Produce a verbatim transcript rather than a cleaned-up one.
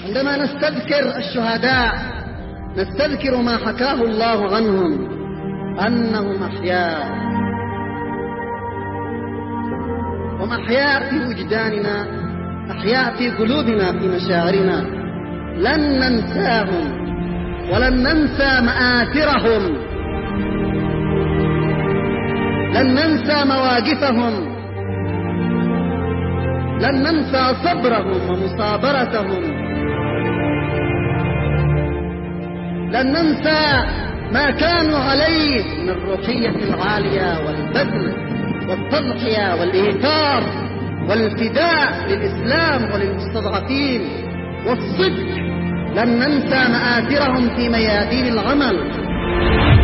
عندما نستذكر الشهداء نستذكر ما حكاه الله عنهم أنهم أحياء، هم أحياء في وجداننا، أحياء في قلوبنا، في مشاعرنا. لن ننساهم ولن ننسى مآثرهم، لن ننسى مواقفهم، لن ننسى صبرهم ومصابرتهم، لن ننسى ما كانوا عليه من الروحية العالية والبذل والتضحية والإيثار والفداء للإسلام وللمستضعفين والصدق. لن ننسى مآثرهم في ميادين العمل.